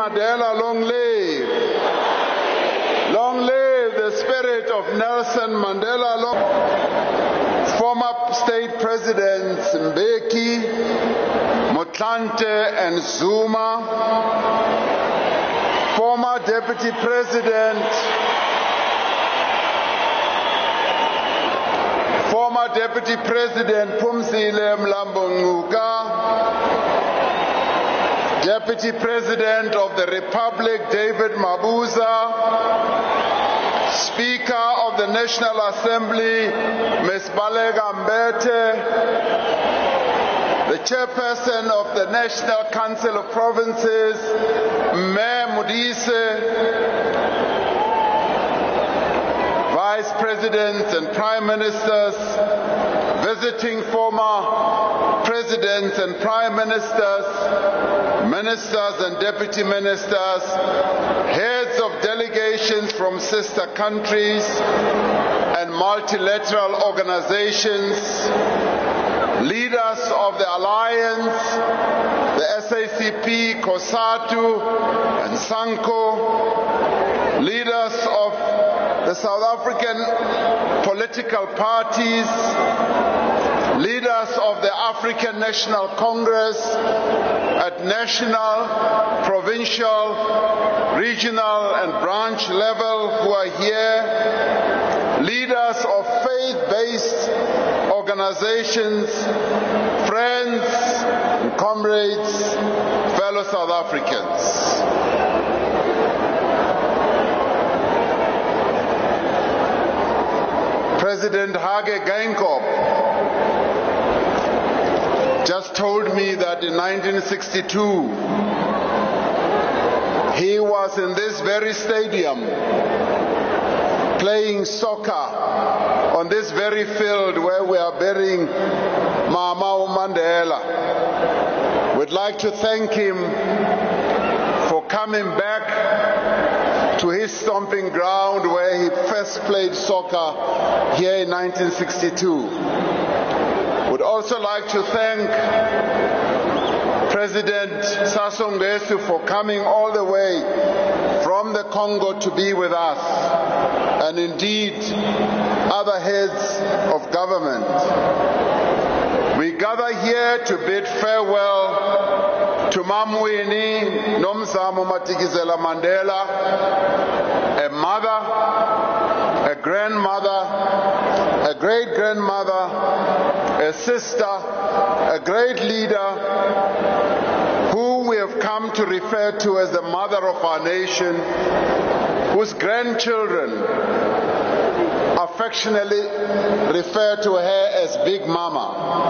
Mandela, long live. Long live the spirit of Nelson Mandela. Former state presidents Mbeki, Motlanthe and Zuma. Former deputy president Phumzile Mlambo Ngcuka, Deputy President of the Republic David Mabuza, Speaker of the National Assembly Ms. Baleka Mbete, the Chairperson of the National Council of Provinces Mme Modise, Vice Presidents and Prime Ministers, visiting former Presidents and Prime Ministers, Ministers and Deputy Ministers, heads of delegations from sister countries and multilateral organizations, leaders of the Alliance, the SACP, COSATU and SANCO, leaders of the South African political parties, leaders of the African National Congress at national, provincial, regional and branch level who are here, leaders of faith-based organizations, friends and comrades, fellow South Africans. President Hage Geingob just told me that in 1962 he was in this very stadium playing soccer on this very field where we are burying Mama Mandela. We'd like to thank him for coming back to his stomping ground where he first played soccer here in 1962. Would also like to thank President Sassou Nguesso for coming all the way from the Congo to be with us, and indeed other heads of government. We gather here to bid farewell to Mamwini Nomzamo Matikizela Mandela, a mother, a grandmother, a great-grandmother, a sister, a great leader, who we have come to refer to as the mother of our nation, whose grandchildren affectionately refer to her as Big Mama.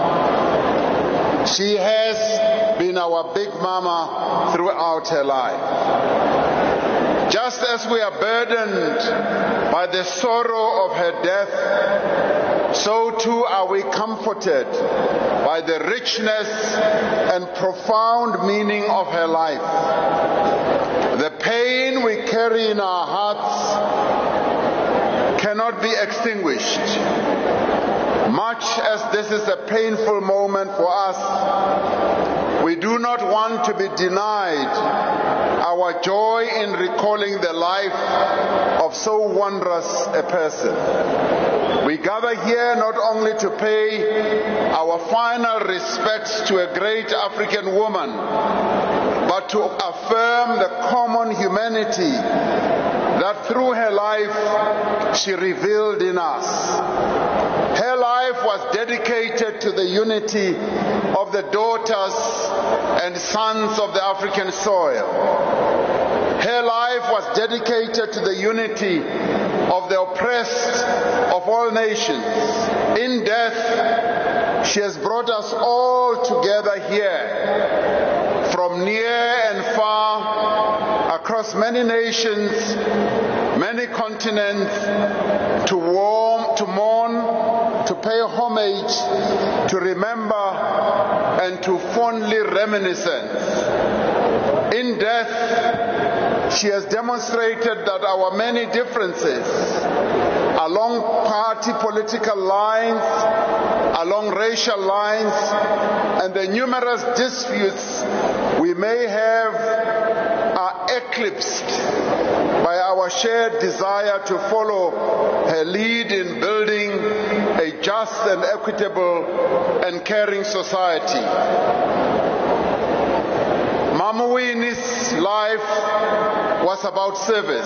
She has been our Big Mama throughout her life. Just as we are burdened by the sorrow of her death, so too are we comforted by the richness and profound meaning of her life. The pain we carry in our hearts cannot be extinguished. Much as this is a painful moment for us, we do not want to be denied our joy in recalling the life of so wondrous a person. We gather here not only to pay our final respects to a great African woman, but to affirm the common humanity that through her life she revealed in us. Her life was dedicated to the unity of the daughters and sons of the African soil. Her life was dedicated to the unity of the oppressed of all nations. In death, she has brought us all together here, from near and far, across many nations, many continents, to mourn, to pay homage, to remember, and to fondly reminiscence. In death, she has demonstrated that our many differences along party political lines, along racial lines, and the numerous disputes we may have are eclipsed by our shared desire to follow her lead in building a just and equitable and caring society. Mama Winnie's life was about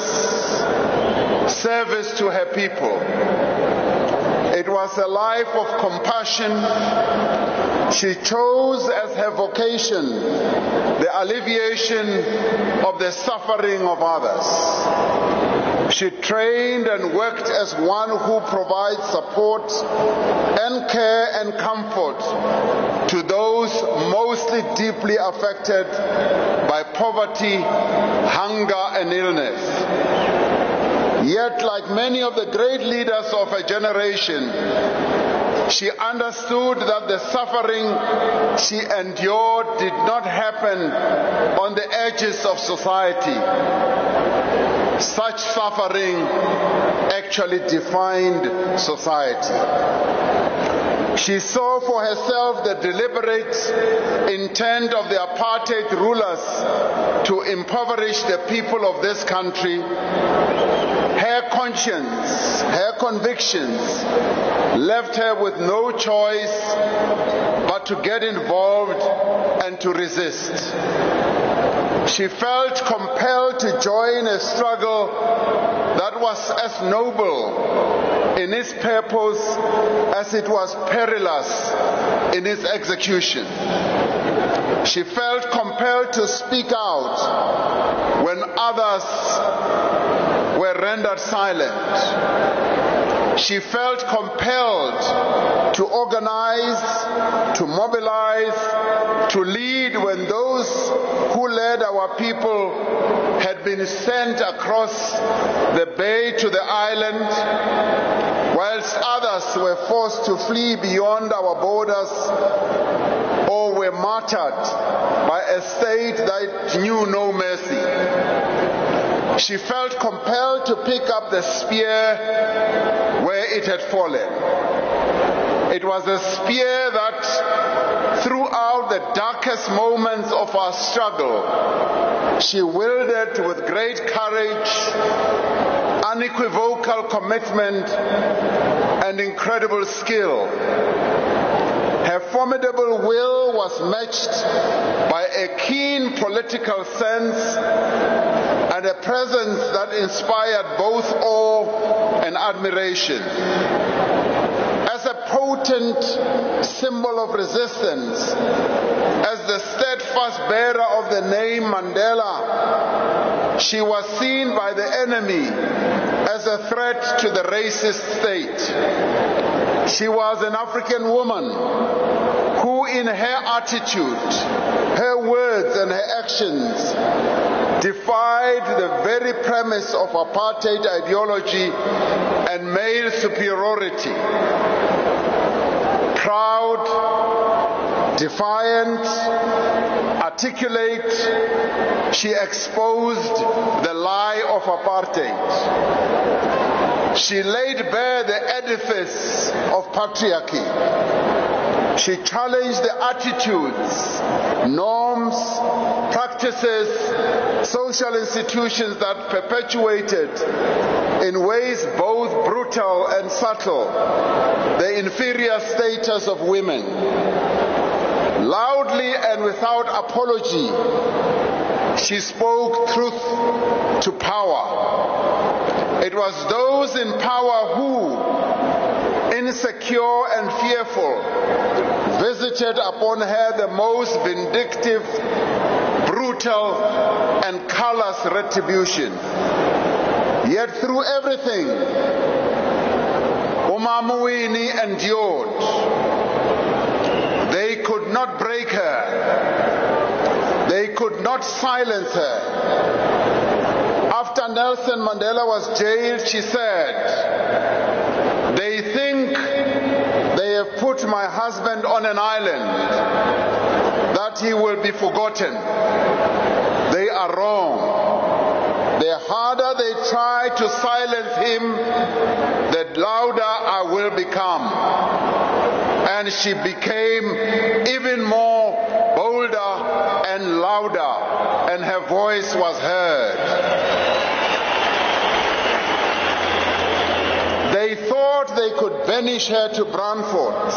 service to her people. It was a life of compassion. She chose as her vocation the alleviation of the suffering of others. She trained and worked as one who provides support and care and comfort to those mostly deeply affected by poverty, hunger, and illness. Yet, like many of the great leaders of her generation, she understood that the suffering she endured did not happen on the edges of society. Such suffering actually defined society. She saw for herself the deliberate intent of the apartheid rulers to impoverish the people of this country. Her conscience, her convictions left her with no choice but to get involved and to resist. She felt compelled to join a struggle that was as noble in its purpose as it was perilous in its execution. She felt compelled to speak out when others were rendered silent. She felt compelled to organize, to mobilize, to lead when those who led our people had been sent across the bay to the island, whilst others were forced to flee beyond our borders or were martyred by a state that knew no mercy. She felt compelled to pick up the spear where it had fallen. It was a spear that, throughout the darkest moments of our struggle, she wielded with great courage, unequivocal commitment, and incredible skill. Her formidable will was matched by a keen political sense and a presence that inspired both awe and admiration. As a potent symbol of resistance, as the steadfast bearer of the name Mandela, she was seen by the enemy as a threat to the racist state. She was an African woman who, in her attitude, her words and her actions, defied the very premise of apartheid ideology and male superiority. Proud, defiant, articulate, she exposed the lie of apartheid. She laid bare the edifice of patriarchy. She challenged the attitudes, norms, practices, social institutions that perpetuated, in ways both brutal and subtle, the inferior status of women. Loudly and without apology, she spoke truth to power. It was those in power who, insecure and fearful, visited upon her the most vindictive, brutal, and callous retribution. Yet through everything, Mama Winnie endured. They could not break her. They could not silence her. After Nelson Mandela was jailed, she said, "They think they have put my husband on an island, that he will be forgotten. They are wrong. The harder they try to silence him, the louder I will become." And she became even more bolder and louder and and her voice was heard. They thought they could banish her to Brandfort.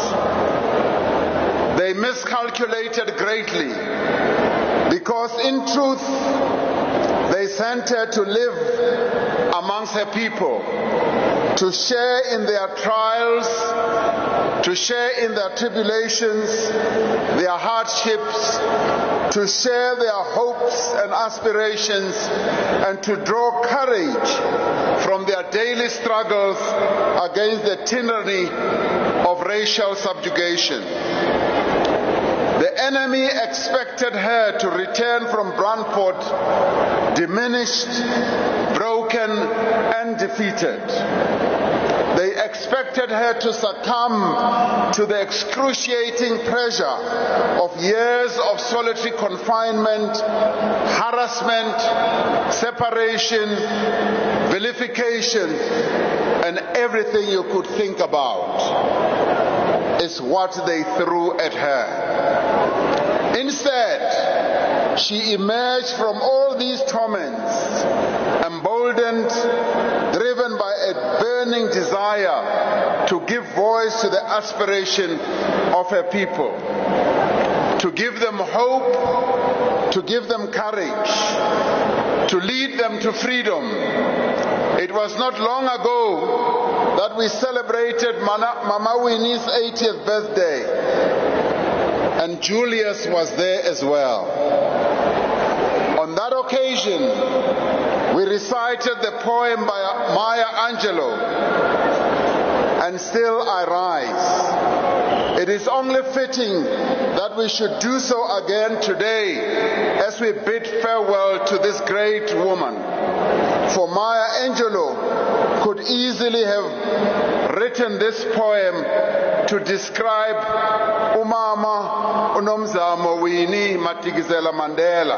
They miscalculated greatly, because in truth they sent her to live amongst her people, to share in their trials, to share in their tribulations, their hardships, to share their hopes and aspirations, and to draw courage from their daily struggles against the tyranny of racial subjugation. The enemy expected her to return from Brandfort diminished, broken, and defeated. They expected her to succumb to the excruciating pressure of years of solitary confinement, harassment, separation, vilification, and everything you could think about is what they threw at her. Instead, she emerged from all these torments, emboldened, driven by a burning desire to give voice to the aspiration of her people, to give them hope, to give them courage, to lead them to freedom. It was not long ago that we celebrated Mama Winnie's 80th birthday, and Julius was there as well. On that occasion, we recited the poem by Maya Angelou, "And Still I Rise." It is only fitting that we should do so again today as we bid farewell to this great woman. For Maya Angelou could easily have written this poem to describe Umama uNomzamo Winnie Madikizela Mandela.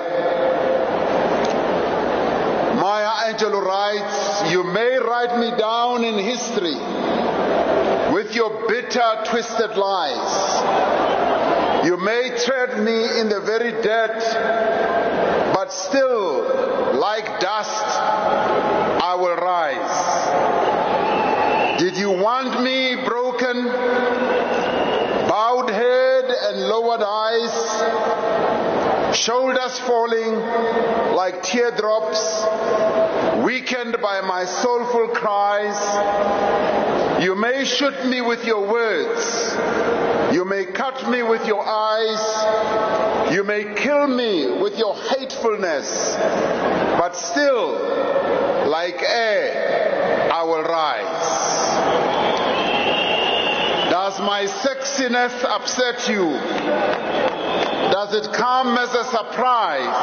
Maya Angelou writes, "You may write me down in history with your bitter, twisted lies. You may tread me in the very dirt, but still, like dust, I will rise. Did you want me broken, bowed head and lowered eyes, shoulders falling like teardrops, weakened by my soulful cries? You may shoot me with your words, you may cut me with your eyes, you may kill me with your hatefulness, but still, like air, I will rise. Does my sexiness upset you? Does it come as a surprise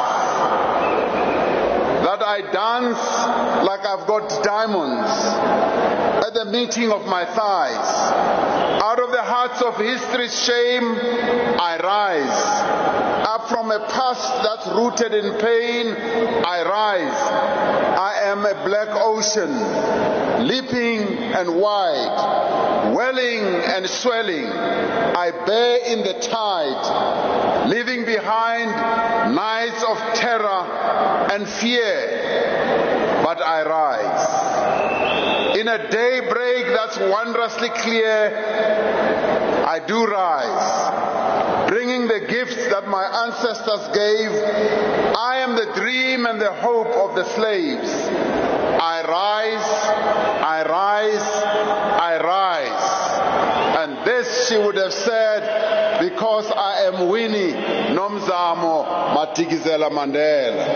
that I dance like I've got diamonds at the meeting of my thighs? Out of the hearts of history's shame, I rise. Up from a past that's rooted in pain, I rise. I am a black ocean, leaping and wide, welling and swelling. I bear in the tide, leaving behind nights of terror and fear, but I rise. In a daybreak that's wondrously clear, I do rise, bringing the gifts that my ancestors gave. I am the dream and the hope of the slaves. I rise, I rise, I rise. And this she would have said, because I am Winnie Nomzamo Madikizela Mandela.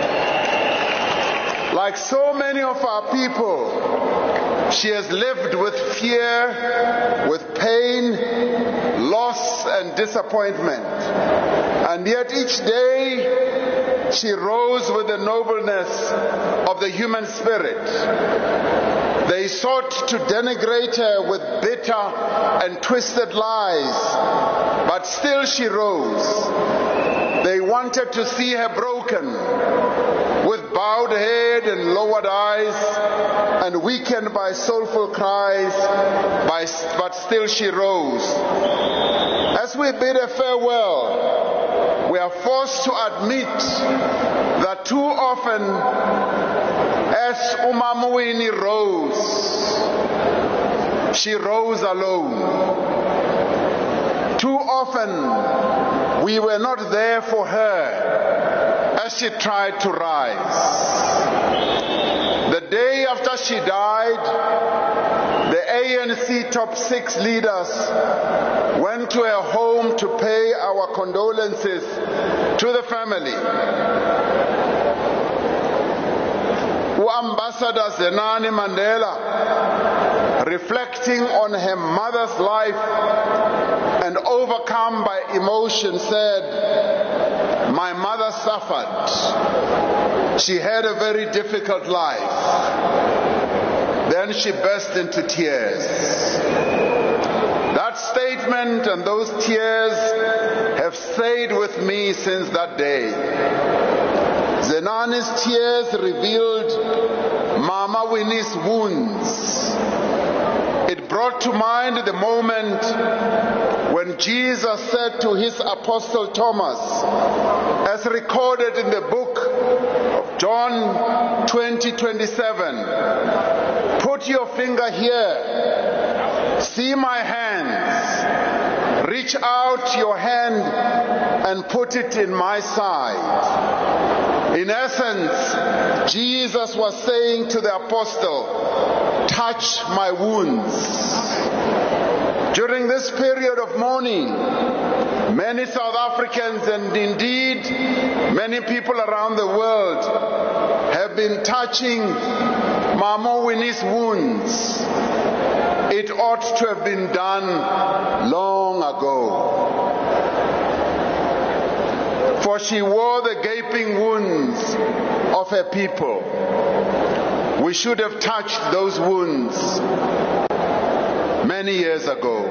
Like so many of our people, she has lived with fear, with pain, loss and disappointment. And yet each day she rose with the nobleness of the human spirit. They sought to denigrate her with bitter and twisted lies, but still she rose. They wanted to see her broken, with bowed head and lowered eyes, and weakened by soulful cries, but still she rose. As we bid her farewell, we are forced to admit that too often, as Umamwini rose, she rose alone. Too often, we were not there for her as she tried to rise. The day after she died, the ANC top 6 leaders went to her home to pay our condolences to the family. Ambassador Zenani Mandela, reflecting on her mother's life and overcome by emotion, said, "My mother suffered. She had a very difficult life." Then she burst into tears. That statement and those tears have stayed with me since that day. Zenani's tears revealed Mama Winnie's wounds. It brought to mind the moment when Jesus said to his apostle Thomas, as recorded in the book of John 20:27, "Put your finger here, see my hands, reach out your hand and put it in my side." In essence, Jesus was saying to the apostle, "Touch my wounds." During this period of mourning, many South Africans and indeed many people around the world have been touching Mama Winnie's wounds. It ought to have been done long ago. For she wore the gaping wounds of her people. We should have touched those wounds many years ago.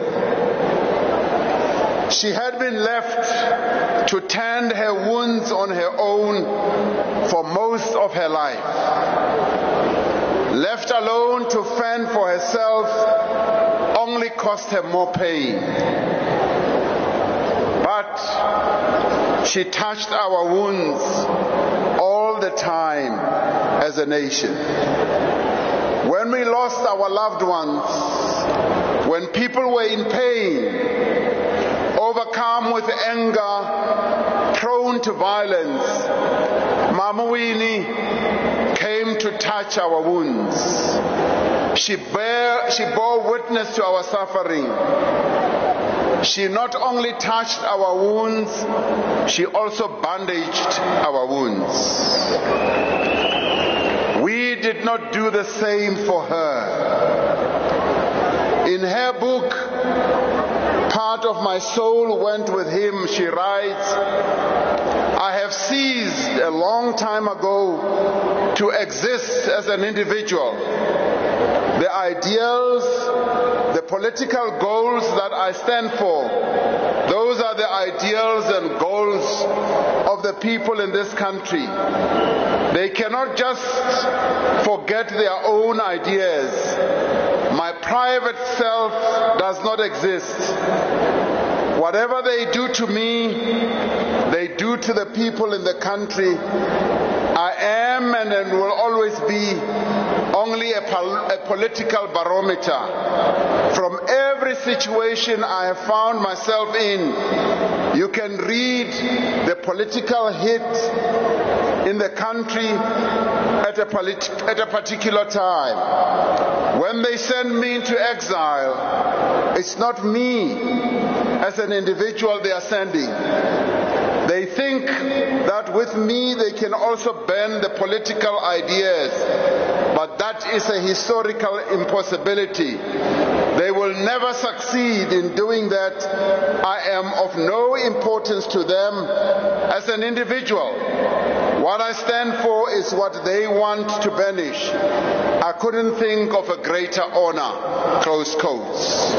She had been left to tend her wounds on her own for most of her life. Left alone to fend for herself only cost her more pain. But she touched our wounds all the time as a nation. When we lost our loved ones, when people were in pain, overcome with anger, prone to violence, Mama Winnie came to touch our wounds. She bore witness to our suffering. She not only touched our wounds, she also bandaged our wounds. We did not do the same for her. In her book, Part of My Soul Went With Him, she writes, "I have ceased a long time ago to exist as an individual. The ideals, the political goals that I stand for, those are the ideals and goals of the people in this country. They cannot just forget their own ideas. My private self does not exist. Whatever they do to me, they do to the people in the country. I am and will always be only a political barometer. From every situation I have found myself in, you can read the political hit in the country at a particular time. When they send me into exile, it's not me as an individual they are sending. They think that with me they can also bend the political ideas, but that is a historical impossibility. They will never succeed in doing that. I am of no importance to them as an individual. What I stand for is what they want to banish. I couldn't think of a greater honor." Close quotes.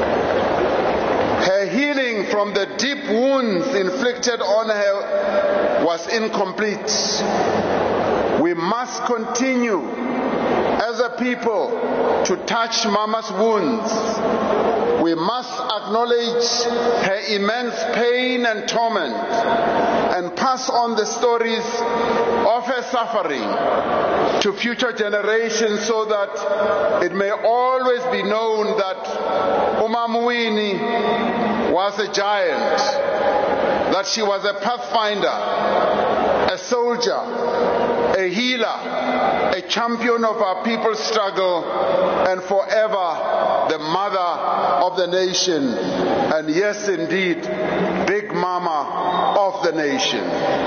Her healing from the deep wounds inflicted on her was incomplete. We must continue as a people to touch Mama's wounds. We must acknowledge her immense pain and torment and pass on the stories of her suffering to future generations so that it may always be known that uMam'Winnie was a giant, that she was a pathfinder, a soldier, a healer, a champion of our people's struggle, and forever the mother of the nation, and yes indeed, Big Mama of the nation.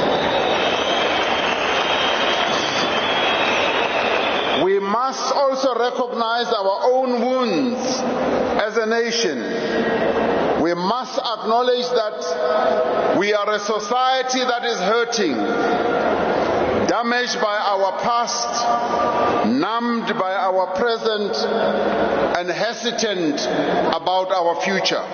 We must also recognize our own wounds as a nation. We must acknowledge that we are a society that is hurting, damaged by our past, numbed by our present, and hesitant about our future.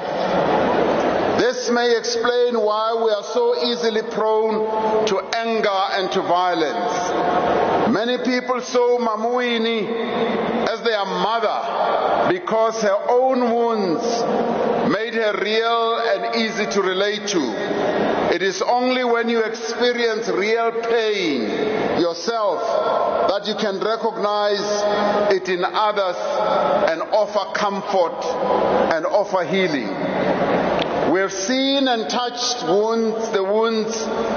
This may explain why we are so easily prone to anger and to violence. Many people saw Mam'Winnie as their mother because her own wounds made her real and easy to relate to. It is only when you experience real pain yourself that you can recognize it in others and offer comfort and offer healing. We have seen and touched the wounds.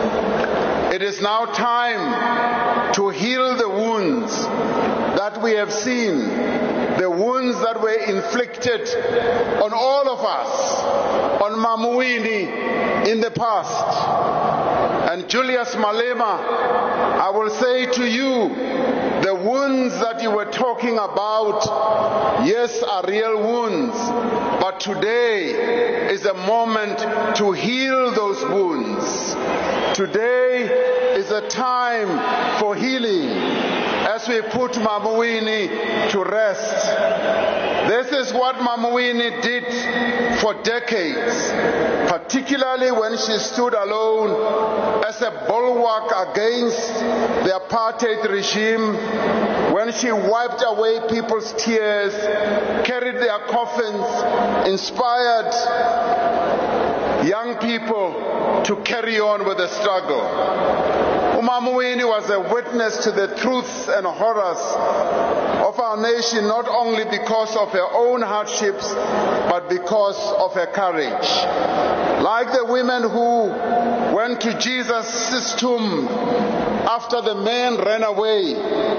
It is now time to heal the wounds that we have seen, the wounds that were inflicted on all of us, on Mam'Winnie in the past. And Julius Malema, I will say to you, the wounds that you were talking about, yes, are real wounds, but today is a moment to heal those wounds. Today is a time for healing as we put Mam'Winnie to rest. This is what Mam'Winnie did for decades, particularly when she stood alone as a bulwark against the apartheid regime, when she wiped away people's tears, carried their coffins, inspired young people to carry on with the struggle. Mam'Winnie was a witness to the truths and horrors of our nation, not only because of her own hardships, but because of her courage. Like the women who went to Jesus' tomb after the men ran away,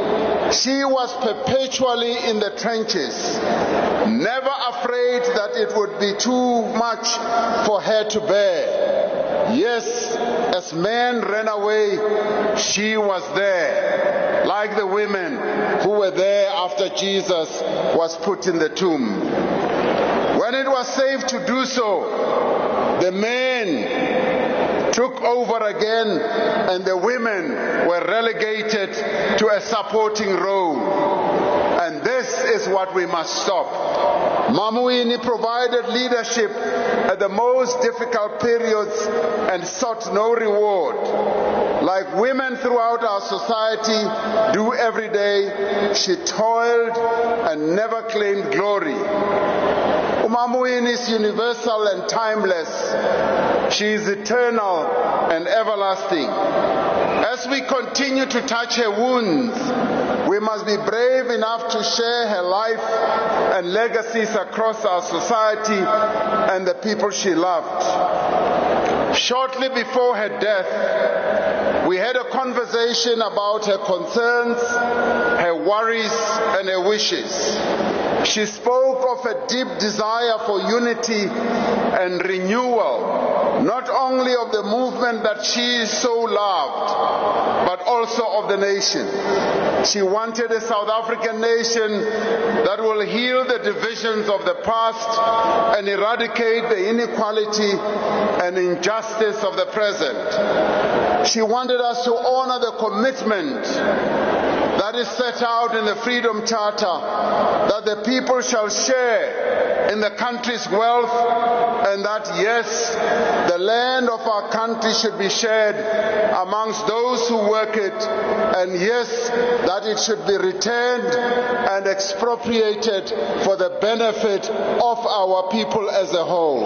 she was perpetually in the trenches, never afraid that it would be too much for her to bear. Yes, as men ran away, she was there, like the women who were there after Jesus was put in the tomb. When it was safe to do so, the men took over again and the women were relegated to a supporting role. And this is what we must stop. Mam'Winnie provided leadership at the most difficult periods and sought no reward. Like women throughout our society do every day, she toiled and never claimed glory. Mam'Winnie is universal and timeless. She is eternal and everlasting. As we continue to touch her wounds, we must be brave enough to share her life and legacies across our society and the people she loved. Shortly before her death, we had a conversation about her concerns, her worries, and her wishes. She spoke of a deep desire for unity and renewal, not only of the movement that she so loved, but also of the nation. She wanted a South African nation that will heal the divisions of the past and eradicate the inequality and injustice of the present. She wanted us to honor the commitment that that is set out in the Freedom Charter, that the people shall share in the country's wealth, and that, yes, the land of our country should be shared amongst those who work it, and yes, that it should be returned and expropriated for the benefit of our people as a whole.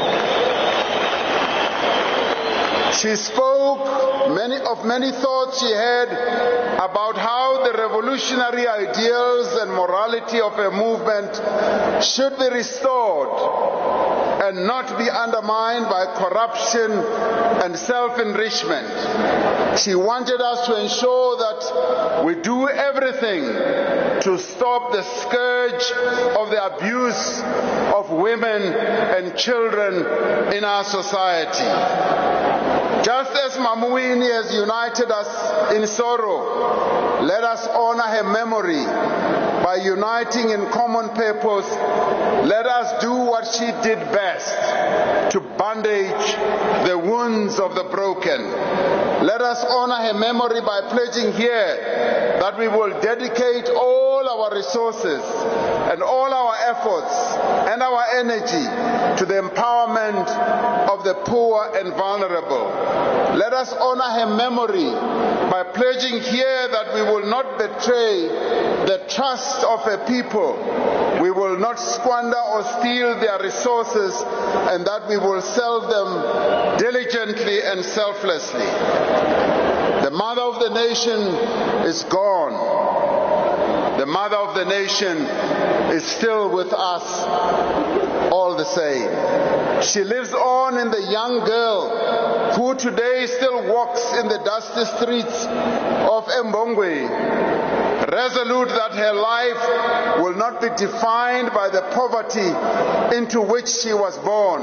She spoke of many thoughts she had about how the revolutionary ideals and morality of a movement should be restored and not be undermined by corruption and self-enrichment. She wanted us to ensure that we do everything to stop the scourge of the abuse of women and children in our society. Just as Mamuini has united us in sorrow, let us honor her memory by uniting in common purpose. Let us do what she did best, to bandage the wounds of the broken. Let us honor her memory by pledging here that we will dedicate all our resources and all our efforts and our energy to the empowerment of the poor and vulnerable. Let us honor her memory by pledging here that we will not betray the trust of a people. We will not squander or steal their resources, and that we will serve them diligently and selflessly. The mother of the nation is gone. The mother of the nation is still with us all the same. She lives on in the young girl who today still walks in the dusty streets of Mbongwe, resolute that her life will not be defined by the poverty into which she was born,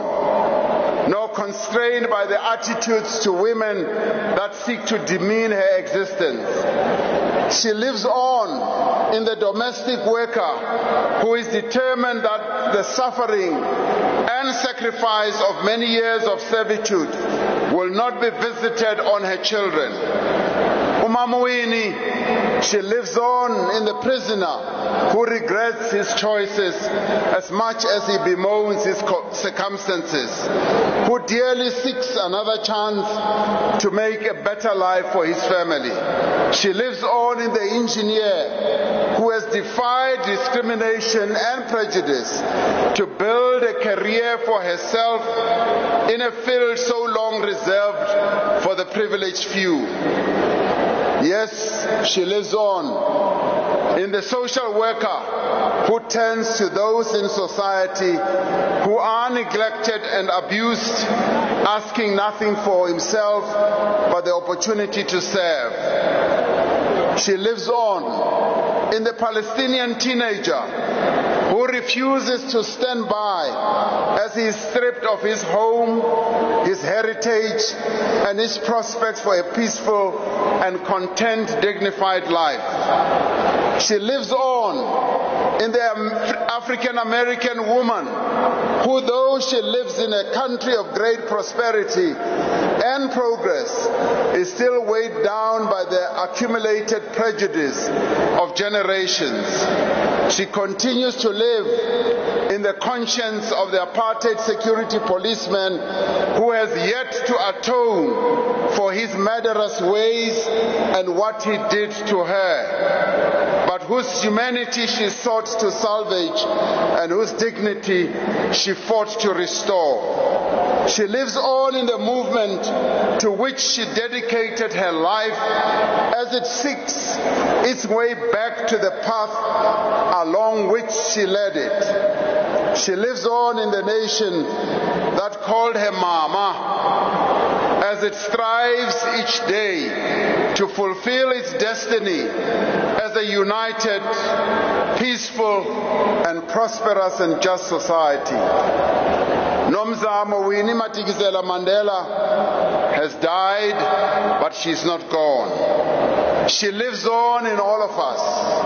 nor constrained by the attitudes to women that seek to demean her existence. She lives on in the domestic worker who is determined that the suffering and sacrifice of many years of servitude will not be visited on her children. Umamuini, she lives on in the prisoner who regrets his choices as much as he bemoans his circumstances, who dearly seeks another chance to make a better life for his family. She lives on in the engineer who has defied discrimination and prejudice to build a career for herself in a field so long reserved for the privileged few. Yes, she lives on in the social worker who tends to those in society who are neglected and abused, asking nothing for himself but the opportunity to serve. She lives on in the Palestinian teenager who refuses to stand by as he is stripped of his home, his heritage, and his prospects for a peaceful and content, dignified life. She lives on in the African American woman who, though she lives in a country of great prosperity and progress, is still weighed down by the accumulated prejudice of generations. She continues to live in the conscience of the apartheid security policeman who has yet to atone for his murderous ways and what he did to her, but whose humanity she sought to salvage and whose dignity she fought to restore. She lives on in the movement to which she dedicated her life as it seeks its way back to the path along which she led it. She lives on in the nation that called her Mama as it strives each day to fulfill its destiny as a united, peaceful, and prosperous and just society. Nomzamo Winnie Madikizela Mandela has died, but she's not gone. She lives on in all of us.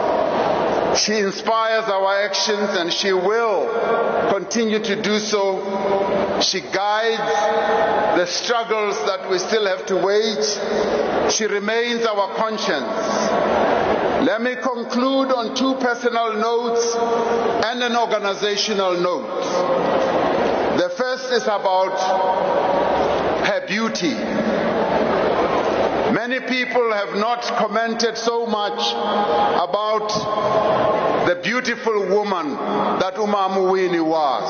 She inspires our actions, and she will continue to do so. She guides the struggles that we still have to wage. She remains our conscience. Let me conclude on two personal notes and an organizational note. The first is about her beauty. Many people have not commented so much about the beautiful woman that uMam'uWinnie was.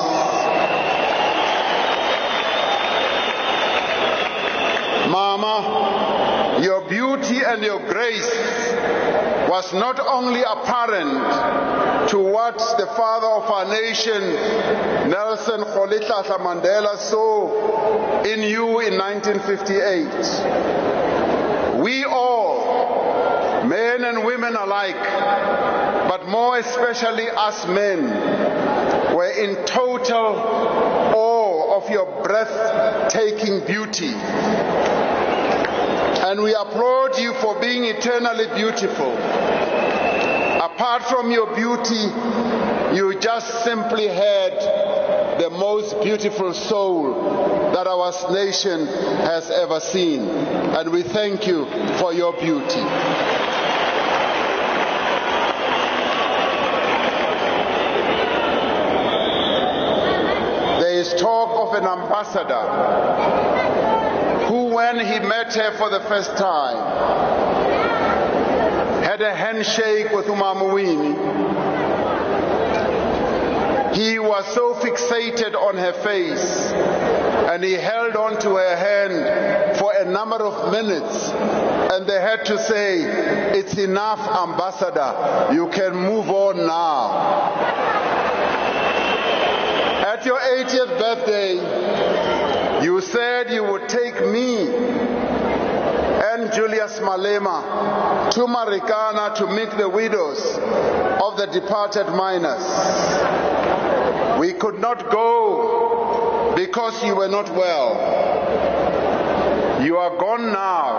Mama, your beauty and your grace was not only apparent to what the father of our nation, Nelson Rolihlahla Mandela, saw in you in 1958. We all, men and women alike, but more especially us men, were in total awe of your breathtaking beauty. And we applaud you for being eternally beautiful. Apart from your beauty, you just simply had the most beautiful soul that our nation has ever seen. And we thank you for your beauty. There is talk of an ambassador who, when he met her for the first time, had a handshake with uMam'uWinnie. He was so fixated on her face, and he held on to her hand for a number of minutes, and they had to say, "It's enough, ambassador, you can move on now." At your 80th birthday, you said you would take me and Julius Malema to Marikana to meet the widows of the departed miners. We could not go because you were not well. You are gone now.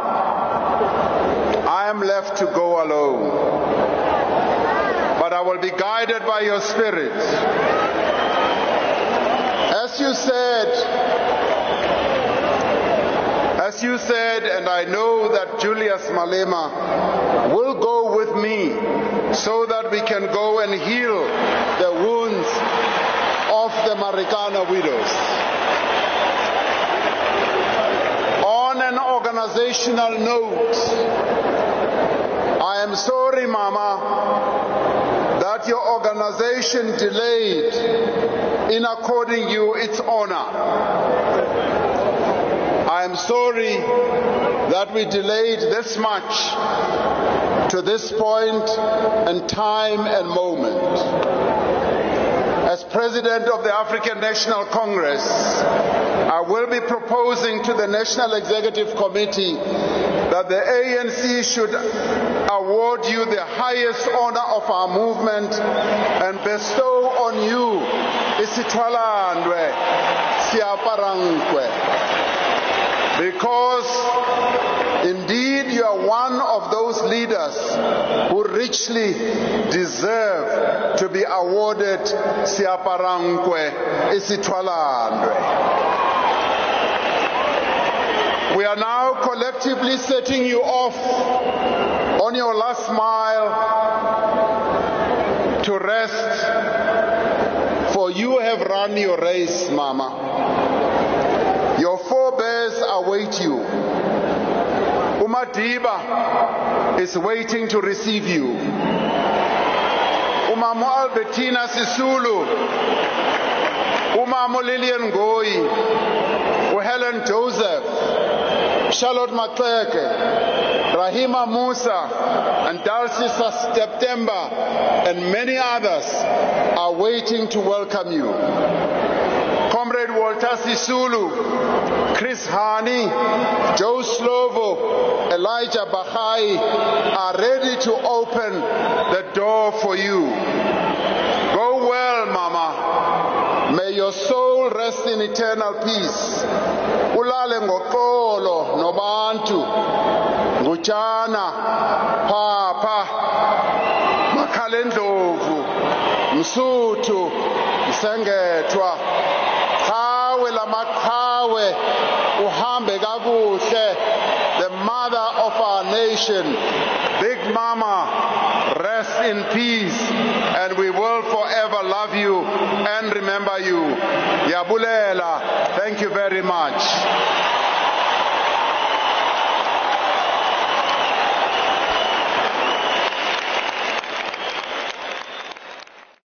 I am left to go alone. But I will be guided by your spirit. As you said, and I know that Julius Malema will go with me so that we can go and heal the wounds of the Marikana widows. On an organizational note, I am sorry, Mama, that your organization delayed in according you its honor. I am sorry that we delayed this much to this point and time and moment. As President of the African National Congress, I will be proposing to the National Executive Committee that the ANC should award you the highest honor of our movement and bestow on you isithwalandwe siaparankwe, because indeed you are one of those leaders who richly deserve to be awarded siaparankwe isithwalandwe. We are now collectively setting you off on your last mile to rest, for you have run your race, Mama. Your forebears await you. uMadiba is waiting to receive you. uMama Albertina Sisulu, uMama Lillian Ngoyi, Helen Joseph, Charlotte Maxeke, Rahima Musa, and Darcy September, and many others are waiting to welcome you. Comrade Walter Sisulu, Chris Hani, Joe Slovo, Elijah Bahai are ready to open the door for you. Go well, Mama. May your soul rest in eternal peace. Ulale ngoxolo nobantu, Ngutshana, Papa, Makhalendlovu, Msuthu, Msengethwa, Qhawe laMaqhawe, uhambe kakuhle, the mother of our nation, Big Mama in peace, and we will forever love you and remember you. Yabulela, thank you very much.